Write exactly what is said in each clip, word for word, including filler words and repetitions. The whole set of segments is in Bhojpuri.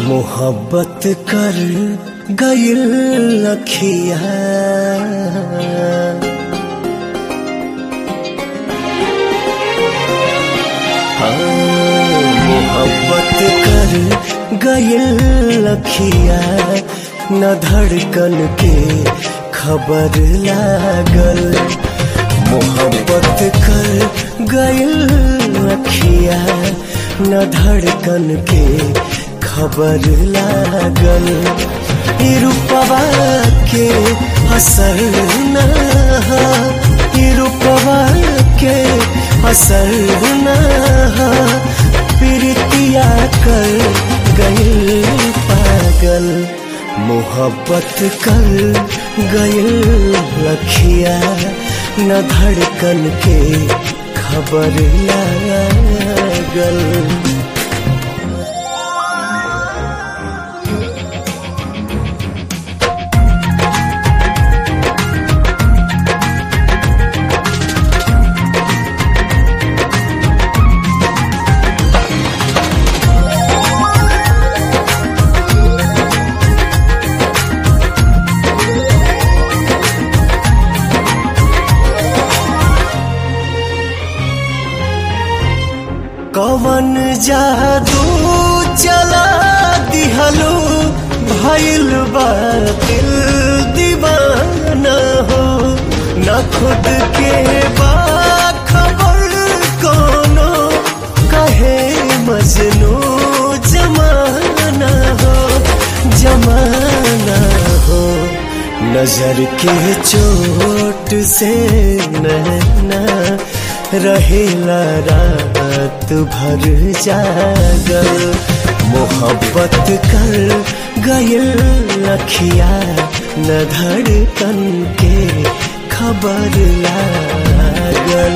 मोहब्बत कर गइल अखिया हाँ, मोहब्बत कर गइल अखिया न धड़कन के खबर लागल। मोहब्बत कर गइल अखिया न धड़कन के खबर लागल। ई रूपवा के असर न ई रूपवा के असर न प्रीतिया कर गइल पागल। मोहब्बत कर गइल अखिया न धड़कन के खबर लागल। कवन जादू चला दिहलो भइल बा दिल दीवाना हो। न खुद के बा खबर कोनो कहे मजनू जमाना हो जमाना हो। नजर के चोट से नैना रहेला रात भर जागल। मोहब्बत कर गइल अखिया न धड़कन के खबर लागल।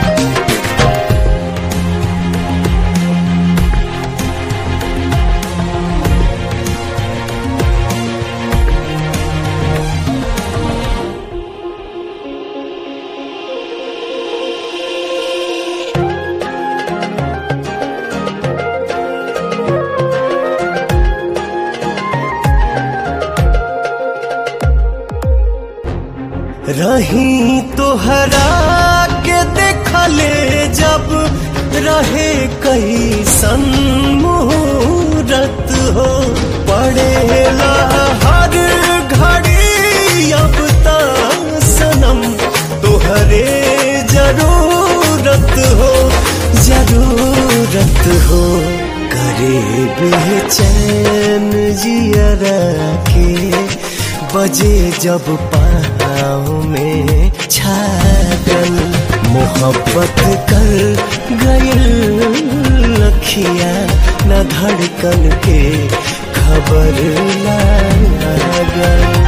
रही तोहरा के देखले जब रहे कैसन मुहूर्त हो। पड़ेला हर घड़ी अब ता सनम तोहरे जरूरत हो जरूरत हो। करे बेचैन जियरा के बजे जब पाँव में छागल। मोहब्बत कर गइल अखिया न धड़कन के खबर लागल।